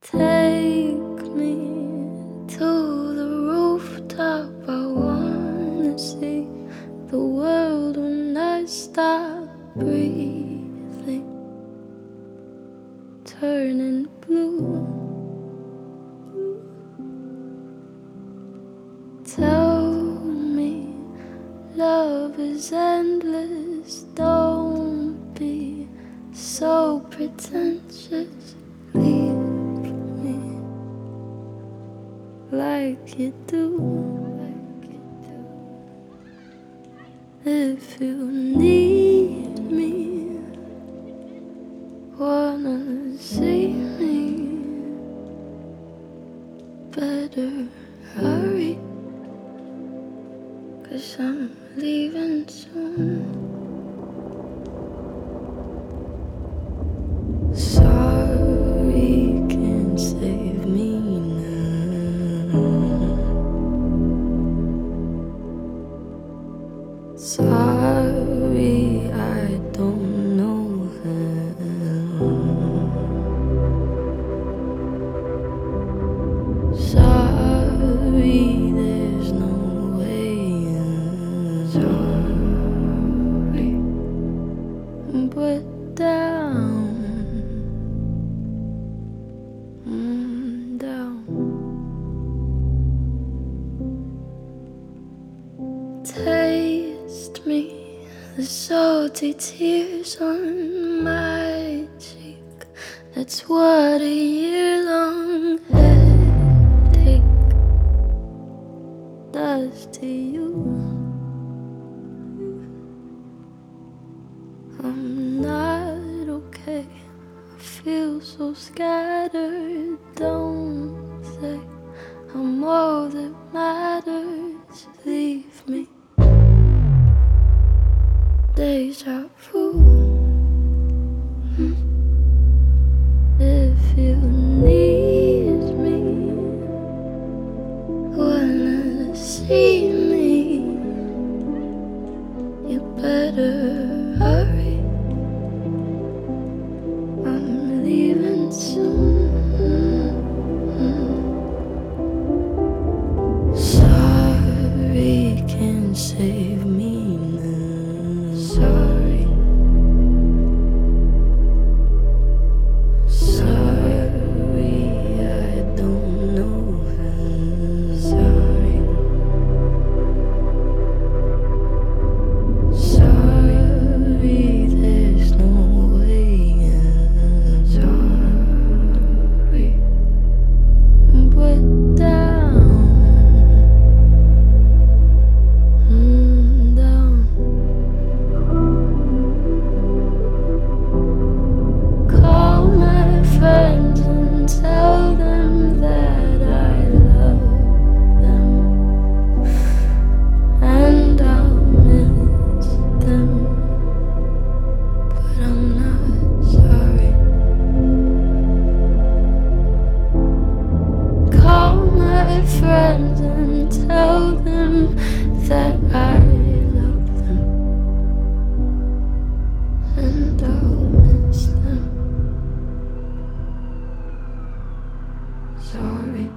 Take me to the rooftop. I wanna see the world when I stop breathing, turning blue. Tell me love is endless. Don't be so pretentious. Leave me like you do. If you need me, wanna see me, better hurry, 'cause I'm leaving soon. Sorry can't save me now. Sorry I don't know how. Sorry there's no way out. Sorry, but down, down. Taste me, the salty tears on my cheek. That's what a year-long headache does to you. I'm not okay, I feel so scattered. Don't say I'm all that matters. Leave me. Deja vu. If you need me, wanna see me, you better hurry. I'm leaving soon. Sorry can't save me now. Sorry. Sorry I don't know how. Sorry. Sorry there's no way out. Sorry, but down, down. Call my friends and tell them that I love them, and I'll miss them, but I'm not sorry. Call my friends and tell them that I love them, and I'll miss them. Sorry.